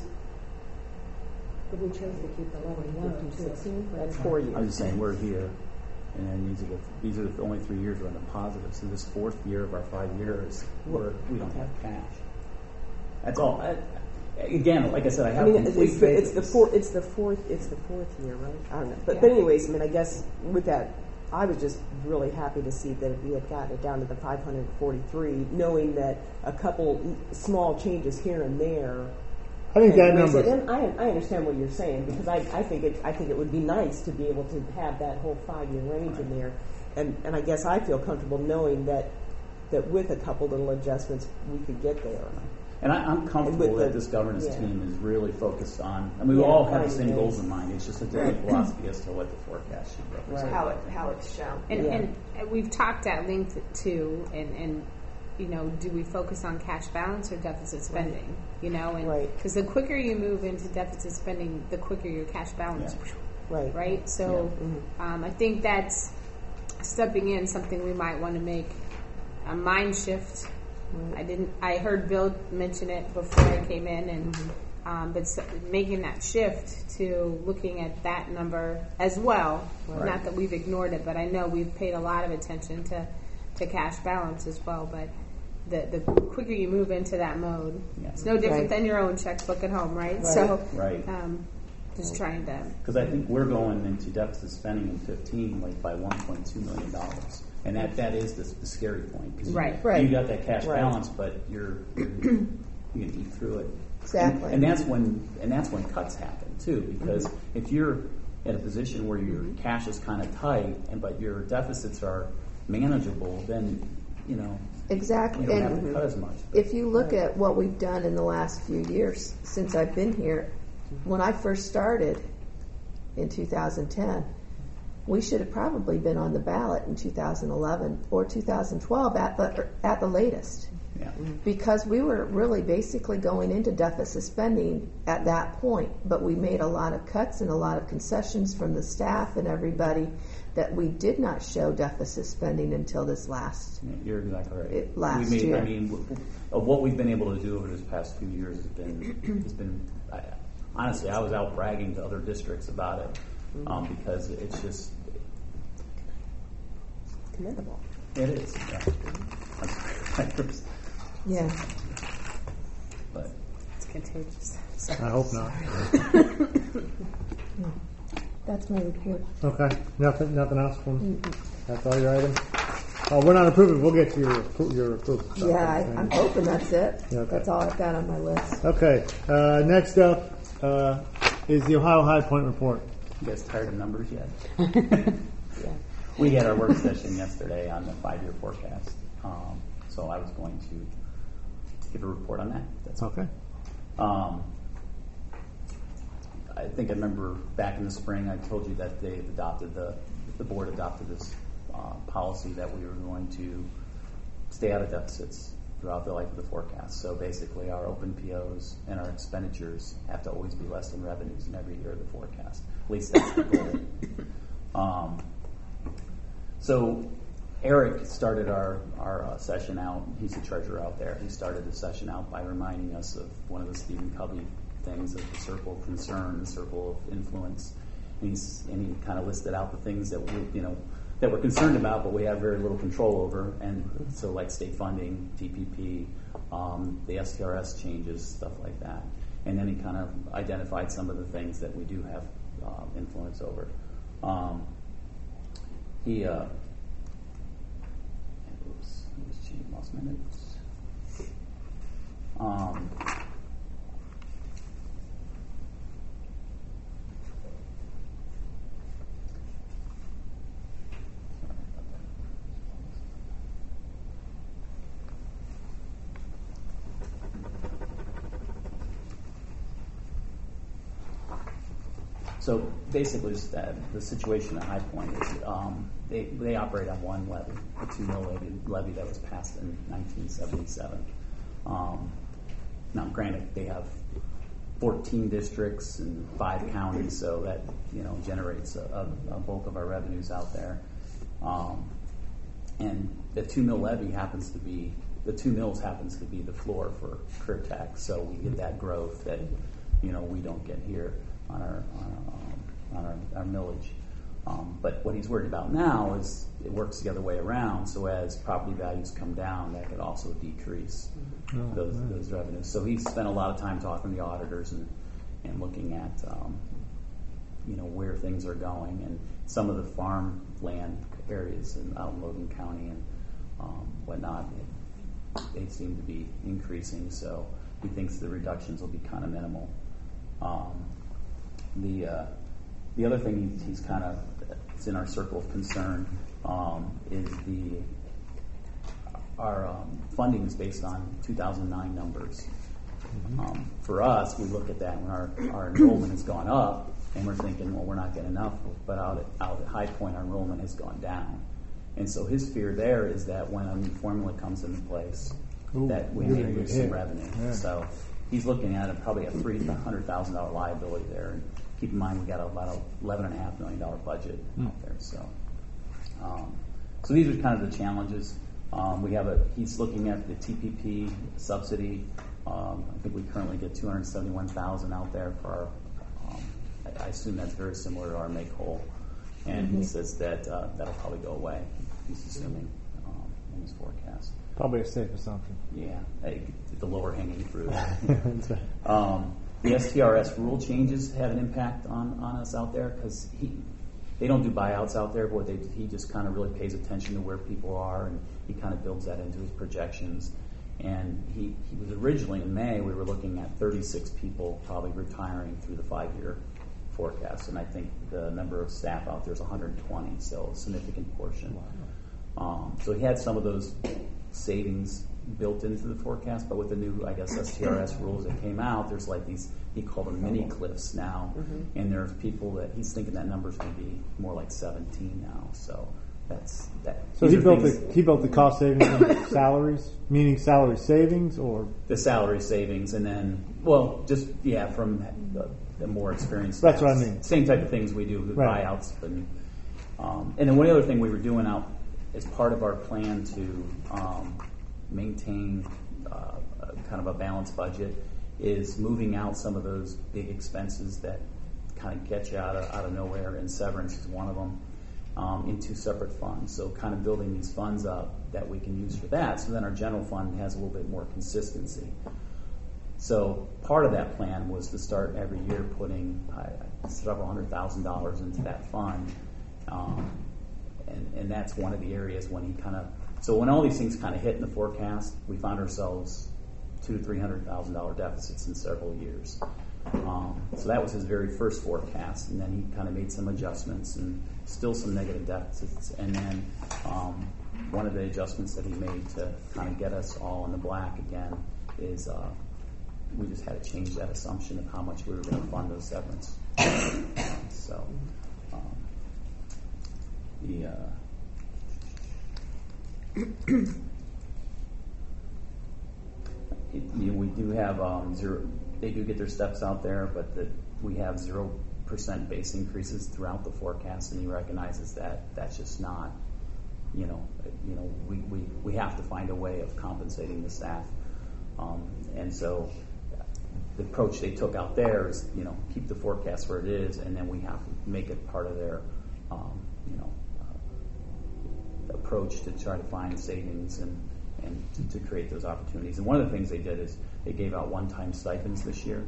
But we chose to keep the levy low to 16. That's 4 years. I was just saying we're here, and then these are the only 3 years we're in the positive. So this 4th year of our 5 years, we don't have cash. That's all. Again, like I said, I have complete faith. It's the fourth year, right? I don't know. But anyways, I mean, I guess with that, I was just really happy to see that we had gotten it down to the 543, knowing that a couple small changes here and there. I think that raise number. it. And I understand what you're saying, because I think it would be nice to be able to have that whole 5-year range in there, and I guess I feel comfortable knowing that with a couple little adjustments we could get there. And I'm comfortable that this governance team is really focused on, I mean, we all have the same goals in mind. It's just a different philosophy as to what the forecast should represent. how it's shown. And we've talked at length too, and do we focus on cash balance or deficit spending? Because the quicker you move into deficit spending, the quicker your cash balance. Right. So I think that's stepping in something we might want to make a mind shift. I heard Bill mention it before I came in, and but making that shift to looking at that number as well. Right. Not that we've ignored it, but I know we've paid a lot of attention to cash balance as well. But the quicker you move into that mode, it's no different than your own checkbook at home, right? So, just trying to. Because I think we're going into deficit spending in 2015 by $1.2 million. And that is the scary point. Right. You got that cash balance, but you can eat through it. Exactly. And that's when cuts happen too. Because if you're in a position where your cash is kind of tight, but your deficits are manageable, then Exactly. you don't have to cut as much. If you look at what we've done in the last few years since I've been here, when I first started in 2010, we should have probably been on the ballot in 2011 or 2012 at the latest. Yeah. Because we were really basically going into deficit spending at that point, but we made a lot of cuts and a lot of concessions from the staff and everybody that we did not show deficit spending until this last. You're exactly right. Last year. I mean, what we've been able to do over this past few years has been. Honestly, I was out bragging to other districts about it because it's just Commendable. It is. Yeah. Yeah. But It's contagious. I hope not. That's my report. Okay, nothing else from, that's all your items? Oh, we're not approving, we'll get to your approval. Yeah, I'm hoping that's it. Yeah, okay. That's all I've got on my list. Okay, next up is the Ohio High Point report. You guys tired of numbers yet? We had our work session yesterday on the 5-year forecast, so I was going to give a report on that. That's Okay. I think I remember back in the spring I told you that they adopted the board adopted this policy that we were going to stay out of deficits throughout the life of the forecast. So basically our open POs and our expenditures have to always be less than revenues in every year of the forecast. At least that's the goal. So Eric started our session out. He He's the treasurer out there. He started the session out by reminding us of one of the Stephen Covey things of the circle of concern, the circle of influence. And he kind of listed out the things that that we're concerned about, but we have very little control over. And so, like state funding, TPP, the STRS changes, stuff like that. And then he kind of identified some of the things that we do have influence over. Lost my notes. So basically, the situation at High Point is they operate on one levy, the 2 mil levy that was passed in 1977. Now, granted, they have 14 districts and 5 counties, so that generates a bulk of our revenues out there. And the 2 mil levy happens to be the 2 mills happens to be the floor for career tax, so we get that growth that we don't get here on our millage. But what he's worried about now is it works the other way around. So as property values come down, that could also decrease those revenues. So he's spent a lot of time talking to the auditors and looking at where things are going, and some of the farmland areas out in Logan County and whatnot, they seem to be increasing. So he thinks the reductions will be kind of minimal. The other thing he's kind of it's in our circle of concern is our funding is based on 2009 numbers. For us, we look at that when our enrollment has gone up, and we're thinking, well, we're not getting enough. But out at High Point, our enrollment has gone down, and so his fear there is that when a new formula comes into place, that we may lose some revenue. Yeah. So he's looking at probably a $300,000 liability there. And keep in mind, we got about $11.5 million budget out there. So these are kind of the challenges. He's looking at the TPP subsidy. I think we currently get $271,000 out there for our. I assume that's very similar to our make whole, and he says that that'll probably go away. He's assuming in his forecast. Probably a safe assumption. Yeah, the lower hanging fruit. The STRS rule changes have an impact on us out there because they don't do buyouts out there, but he just kind of really pays attention to where people are, and he kind of builds that into his projections. And he was originally in May, we were looking at 36 people probably retiring through the 5-year forecast, and I think the number of staff out there is 120, so a significant portion. So he had some of those savings built into the forecast, but with the new, STRS rules that came out, there's like these, he called them mini cliffs now, and there's people that he's thinking that number's going to be more like 17 now. So that's that. So he built the cost savings on salaries, meaning salary savings, or the salary savings, and then from the more experienced. That's what I mean. Same type of things we do with buyouts, and then one other thing we were doing out as part of our plan to maintain kind of a balanced budget is moving out some of those big expenses that kind of get you out of nowhere, and severance is one of them, into separate funds. So kind of building these funds up that we can use for that, so then our general fund has a little bit more consistency. So part of that plan was to start every year putting several $100,000 into that fund. And that's one of the areas when he so when all these things kind of hit in the forecast, we found ourselves $200,000 to $300,000 deficits in several years. So that was his very first forecast, and then he kind of made some adjustments and still some negative deficits. And then one of the adjustments that he made to kind of get us all in the black again is we just had to change that assumption of how much we were going to fund those severance. So we do have zero. They do get their steps out there, but we have 0% base increases throughout the forecast, and he recognizes that that's just not. We have to find a way of compensating the staff, and so the approach they took out there is keep the forecast where it is, and then we have to make it part of their approach to try to find savings and to create those opportunities. And one of the things they did is they gave out one-time stipends this year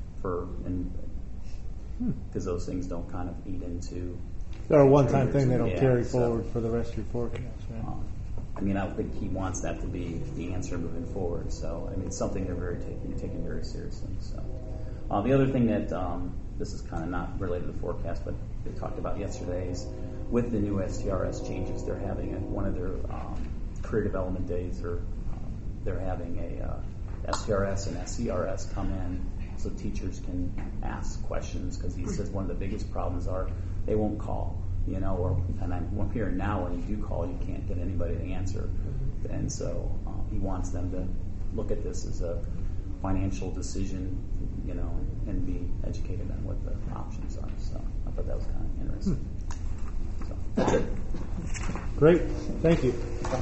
because those things don't kind of eat into. They're a one-time thing they don't carry so, forward for the rest of your forecast. Right? I don't think he wants that to be the answer moving forward. So it's something they're taking very seriously. So the other thing that this is kind of not related to the forecast, but they talked about yesterday is with the new STRS changes, they're having one of their career development days, or they're having a STRS and SERS come in so teachers can ask questions, because he says one of the biggest problems are they won't call, and I'm hearing now when you do call, you can't get anybody to answer. And so he wants them to look at this as a financial decision, and be educated on what the options are. So I thought that was kind of interesting. So that's it. Great, thank you.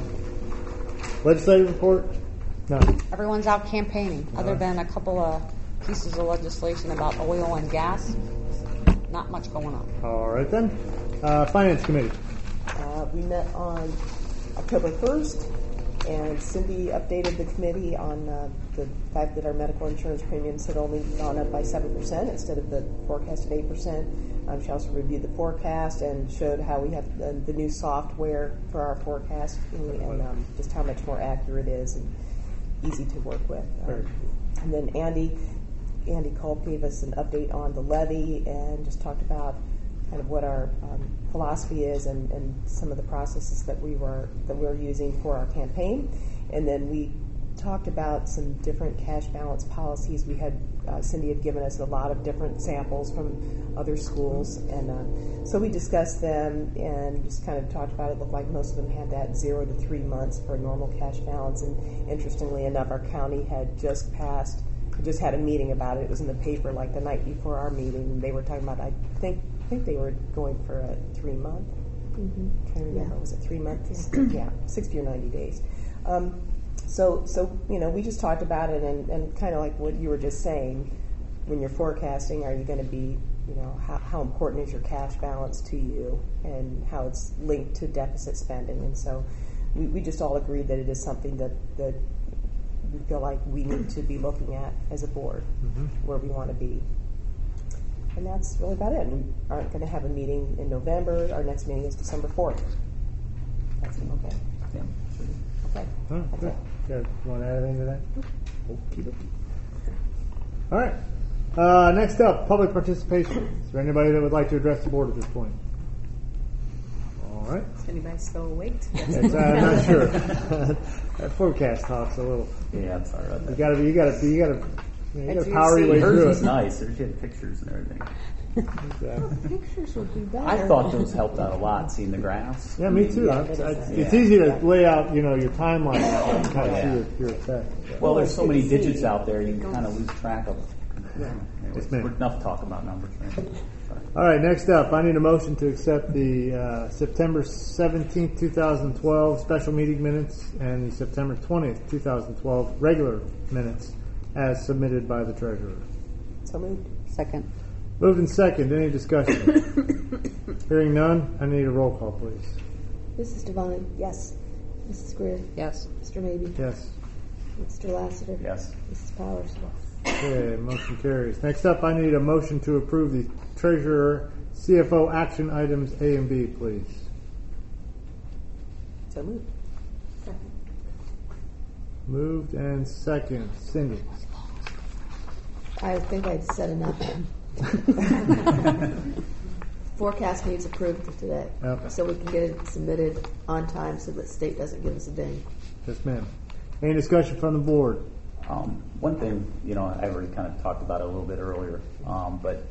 Legislative report? No. Everyone's out campaigning, other than a couple of pieces of legislation about oil and gas. Not much going on. All right then. Finance Committee. We met on October 1st, and Cindy updated the committee on the fact that our medical insurance premiums had only gone up by 7% instead of the forecasted 8%. She also reviewed the forecast and showed how we have the new software for our forecast and just how much more accurate it is and easy to work with. And then Andy Culp gave us an update on the levy and just talked about kind of what our philosophy is and some of the processes that we're using for our campaign. And then we talked about some different cash balance policies. We had Cindy had given us a lot of different samples from other schools, and so we discussed them and just kind of talked about it. It looked like most of them had that 0 to 3 months for a normal cash balance. And interestingly enough, our county had just had a meeting about it. It was in the paper like the night before our meeting, and they were talking about, I think they were going for a 3 month. Mm-hmm. Trying to remember, was it 3 months? Yeah, 60 or 90 days. So we just talked about it and kind of like what you were just saying, when you're forecasting, are you going to be, how important is your cash balance to you and how it's linked to deficit spending. And so we just all agreed that it is something that we feel like we need to be looking at as a board, where we want to be. And that's really about it. We aren't going to have a meeting in November. Our next meeting is December 4th. That's okay. Yeah. Okay. That's it. Good. You want to add anything to that? Okay. All right. Next up, public participation. Is there anybody that would like to address the board at this point? All right. Is anybody still awake? I'm not sure. That forecast talks a little. Yeah, I'm sorry about that. You got to power your way through Hers it. was nice. She had pictures and everything. Exactly. Pictures would be better. I thought those helped out a lot, seeing the graphs. Yeah, me too. It's easy to lay out, your timeline and kind of see your effect. Well, there's so many digits out there, you can kind of lose track of. Yes, ma'am. We're enough talk about numbers. Right? All right, next up, I need a motion to accept the September 17th, 2012 special meeting minutes and the September 20th, 2012 regular minutes as submitted by the treasurer. So moved. Second. Moved in second. Any discussion? Hearing none, I need a roll call, please. Mrs. Devine? Yes. Mrs. Greer? Yes. Mr. Mabee? Yes. Mr. Lassiter? Yes. Mrs. Powers? Okay, motion carries. Next up, I need a motion to approve the treasurer CFO action items A and B, please. So moved. Moved and second. Cindy. I think I'd said enough. Forecast needs approved today, Okay. so we can get it submitted on time so that state doesn't give us a ding. Yes, ma'am. Any discussion from the board? One thing, I already kind of talked about it a little bit earlier, but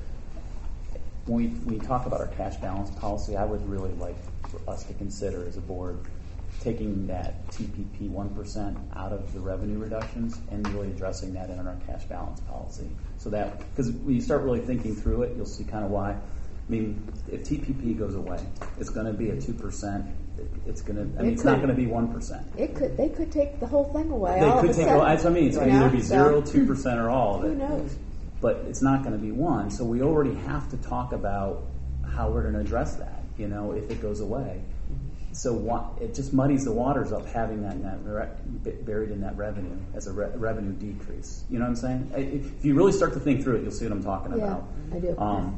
when we talk about our cash balance policy, I would really like for us to consider as a board taking that TPP 1% out of the revenue reductions and really addressing that in our cash balance policy. So that, because when you start really thinking through it, you'll see kind of why. I mean, if TPP goes away, it's going to be a 2%. It's not going to be 1%. They could take the whole thing away. They all could of a take. sudden, Well, that's what I mean. It's going to either be 0, 2%, or all of it. Who knows? But it's not going to be 1. So we already have to talk about how we're going to address that. If it goes away. So it just muddies the waters up having that buried in that revenue as a revenue decrease. You know what I'm saying? If you really start to think through it, you'll see what I'm talking about. I do.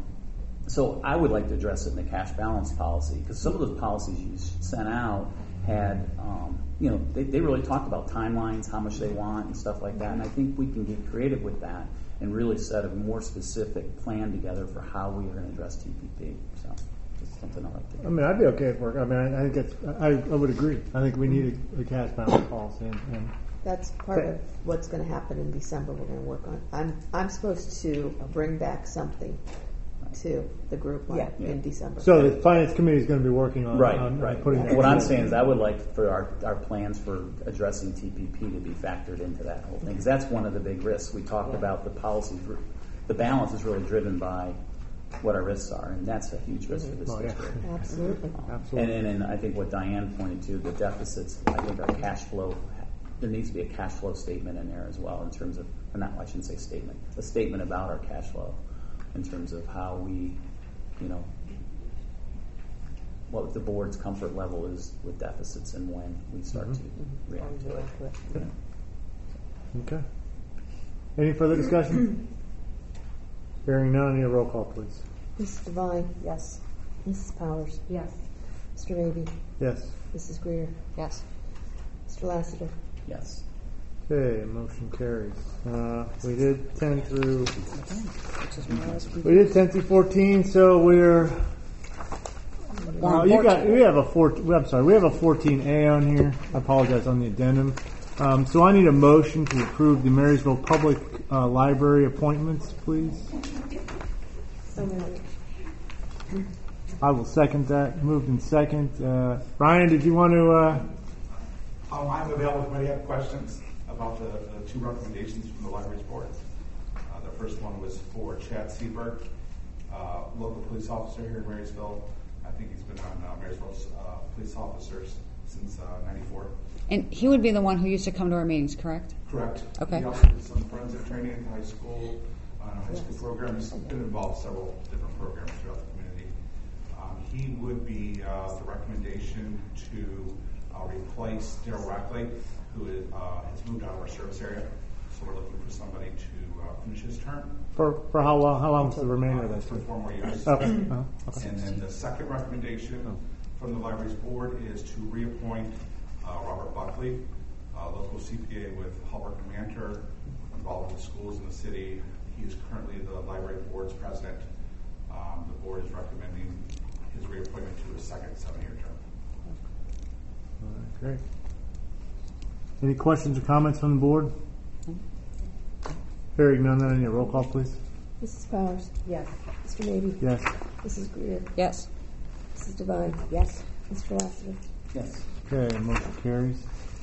So I would like to address it in the cash balance policy because some of those policies you sent out had, they really talked about timelines, how much they want and stuff like that. And I think we can get creative with that and really set a more specific plan together for how we are going to address TPP. So just something I'd like to do. I mean, I'd be okay with work. I mean, I think I would agree. I think we need a cash balance policy. And That's part of what's going to happen in December. We're going to work on. I'm supposed to bring back something to the group in December. so the finance committee is going to be working on putting that. What I'm saying is I would like for our plans for addressing TPP to be factored into that whole thing because that's one of the big risks. We talked about the policy. The balance is really driven by what our risks are, and that's a huge risk for this district. Absolutely. Absolutely. And I think what Diane pointed to, the deficits, I think our cash flow, there needs to be a cash flow statement in there as well in terms of, I shouldn't say statement, a statement about our cash flow in terms of how we, what the board's comfort level is with deficits and when we start to react to it. Okay. Any further discussion? Hearing none, I need a roll call, please. Mrs. Devine. Yes. Mrs. Powers. Yes. Mr. Mabee. Yes. Mrs. Greer. Yes. Mr. Lassiter. Yes. Okay, motion carries. We did 10 through 14, so we're. We have a 14A on here. I apologize on the addendum. So I need a motion to approve the Marysville Public Library appointments, please. So moved. I will second that. Moved in second. Ryan, did you want to? I'm available if anybody have questions about the two recommendations from the library's board. The first one was for Chad Seberg, local police officer here in Marysville. I think he's been on Marysville's police officers since '94. And he would be the one who used to come to our meetings, correct? Correct. Okay. He also did some forensic training in high school, high school programs. He's been involved in several different programs throughout the community. He would be the recommendation to replace Daryl Rackley, who has moved out of our service area. So we're looking for somebody to finish his term. For how long? How long is the remainder of that? For 4 more years. Okay. And then the second recommendation from the library's board is to reappoint Robert Buckley, local CPA with Hallmark and Mantor, involved with the schools in the city. He is currently the library board's president. The board is recommending his reappointment to a second 7-year term. All right, great. Any questions or comments from the board? Hearing none, then I need a roll call, please. Mrs. Powers. Yes. Mr. Mabee. Yes. Mrs. Greer. Yes. Mrs. Devine. Yes. Mr. Lassiter. Yes. Okay, motion carries.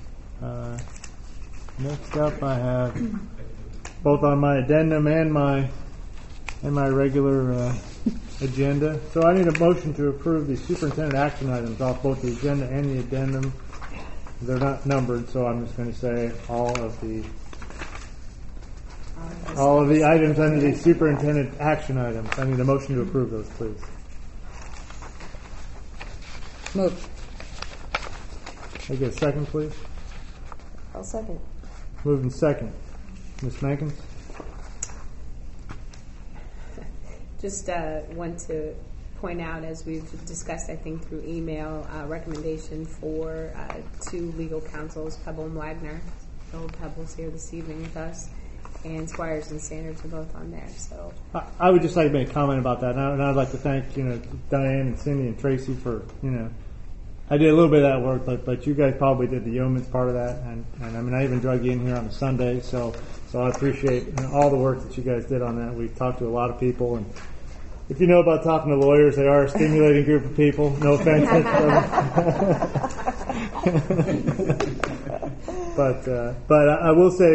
Next up, I have both on my addendum and my regular agenda. So I need a motion to approve the superintendent action items off both the agenda and the addendum. They're not numbered, so I'm just going to say all of the items under the superintendent action items. I need a motion to approve those, please. Move. Can I get a second, please? I'll second. Moved in second. Ms. Mankins? Just want to point out, as we've discussed, I think through email, recommendation for 2 legal counsels, Pebble and Wagner. Old Pebble's here this evening with us, and Squires and Sanders are both on there. So I would just like to make a comment about that, and I'd like to thank Diane and Cindy and Tracy for I did a little bit of that work, but you guys probably did the yeoman's part of that, and I mean I even drug you in here on a Sunday, so I appreciate all the work that you guys did on that. We've talked to a lot of people, and if you know about talking to lawyers, they are a stimulating group of people. No offense. But I will say,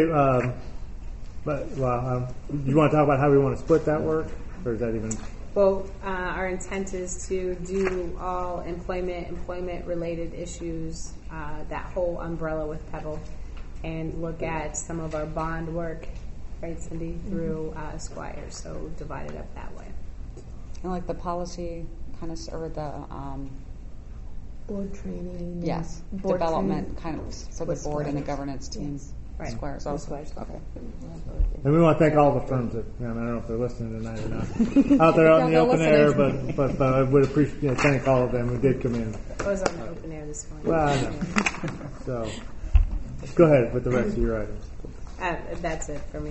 you want to talk about how we want to split that work, or is that even? Well, our intent is to do all employment-related issues, that whole umbrella with Pebble, and look at some of our bond work, right, Cindy, through Squires. So divide it up that way. And like the policy kind of, or the Board training. yes, Board development training. kind of for the board and the governance team. Right. Squires also. Squires. Okay. And we want to thank all the firms that I don't know if they're listening tonight or not, out there out in the open air, but I would appreciate thank all of them who did come in. I was on the open air this morning. Well, I know. So go ahead with the rest of your items. That's it for me.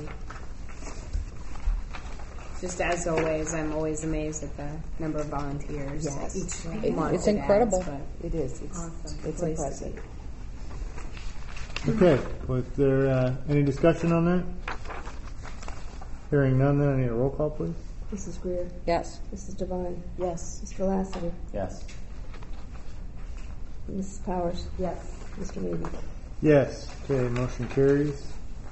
Just as always, I'm always amazed at the number of volunteers each month. It's incredible. It is. It's impressive. Okay, was there any discussion on that? Hearing none, then I need a roll call, please. Mrs. Greer. Yes. Mrs. Devine. Yes. Mr. Lassiter. Yes. Mrs. Powers. Yes. Mr. Moody. Yes. Okay, motion carries.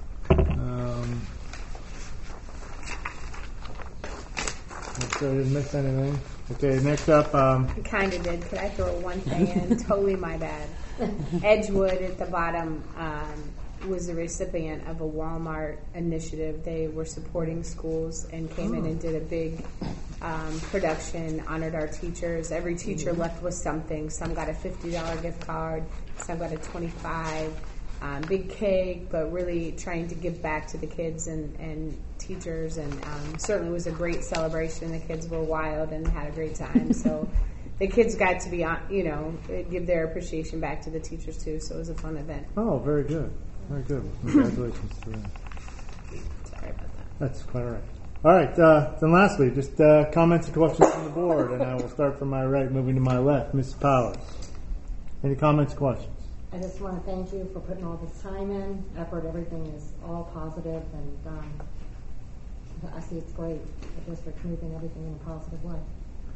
Make sure I didn't miss anything. Okay, next up, Kind of did. Could I throw one thing in? Totally my bad. Edgewood at the bottom was the recipient of a Walmart initiative. They were supporting schools and came in and did a big production, honored our teachers. Every teacher left with something. Some got a $50 gift card, some got a $25. Big cake, but really trying to give back to the kids and teachers, and certainly was a great celebration. The kids were wild and had a great time. So the kids got to be, give their appreciation back to the teachers too. So it was a fun event. oh, very good. Very good. Congratulations to them. Sorry about that. That's quite all right. All right, then lastly, just comments and questions from the board, and I will start from my right, moving to my left. Mrs. Powers. Any comments, questions? I just want to thank you for putting all this time in, effort. Everything is all positive, and I see it's great. The district's moving everything in a positive way.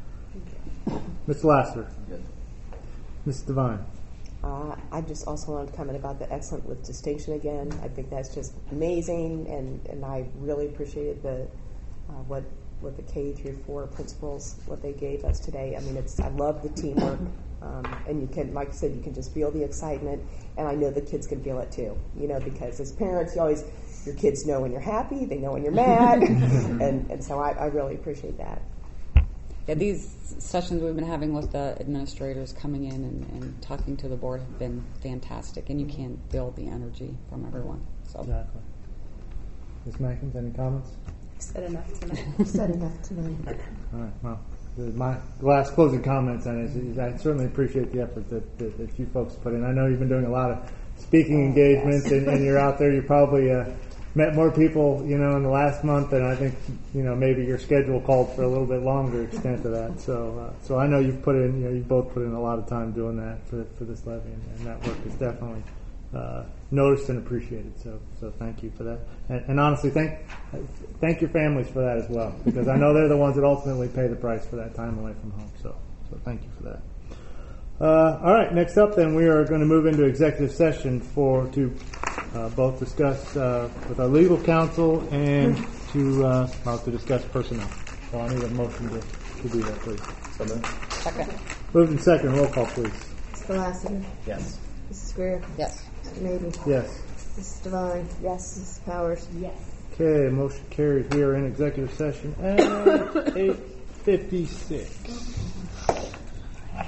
Mr. Lassiter. Good. Mrs. Devine. I just also wanted to comment about the excellent with distinction again. I think that's just amazing, and I really appreciated the what the K through 4 principals, what they gave us today. I mean, I love the teamwork, and you can, like I said, you can just feel the excitement, and I know the kids can feel it too. Because as parents, your kids know when you're happy, they know when you're mad, and so I really appreciate that. Yeah, these sessions we've been having with the administrators coming in and talking to the board have been fantastic, and you can feel the energy from everyone. So. Exactly. Ms. Mackins, any comments? Said enough tonight. Said enough tonight. All right. Well, my last closing comments on it is I certainly appreciate the effort that you folks put in. I know you've been doing a lot of speaking engagements, and you're out there. You probably met more people, in the last month, and I think, maybe your schedule called for a little bit longer extent of that. So I know you've put in, you've both put in a lot of time doing that for this levy, and that work is definitely noticed and appreciated. So thank you for that, and honestly, thank your families for that as well, because I know they're the ones that ultimately pay the price for that time away from home. So thank you for that. All right, next up then we are going to move into executive session to both discuss with our legal counsel and to discuss personnel. So I need a motion to do that, please. So moved. Second. Moved in second. Roll call, please. Mr. Lassiter. Yes. Mrs. Greer. Yes. Mr. Moody. Yes. Mrs. Devine. Yes. Mrs. Powers. Yes. Okay, motion carries. We are in executive session at 8:56.